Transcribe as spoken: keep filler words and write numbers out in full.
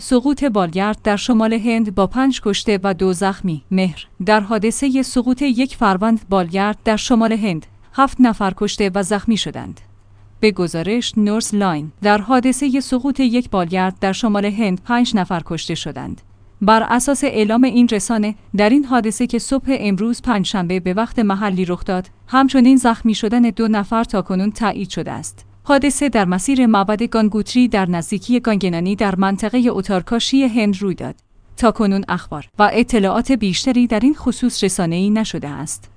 سقوط بالگرد در شمال هند با پنج کشته و دو زخمی. مهر در حادثه سقوط یک فروند بالگرد در شمال هند، هفت نفر کشته و زخمی شدند. به گزارش نورس لاین، در حادثه سقوط یک بالگرد در شمال هند پنج نفر کشته شدند. بر اساس اعلام این رسانه، در این حادثه که صبح امروز پنجشنبه به وقت محلی رخ داد، همچنین زخمی شدن دو نفر تاکنون تایید شده است. حادثه در مسیر معبد گانگوتری در نزدیکی گانگنانی در منطقه اتارکاشی هند روی داد. تاکنون اخبار و اطلاعات بیشتری در این خصوص رسانه‌ای نشده است.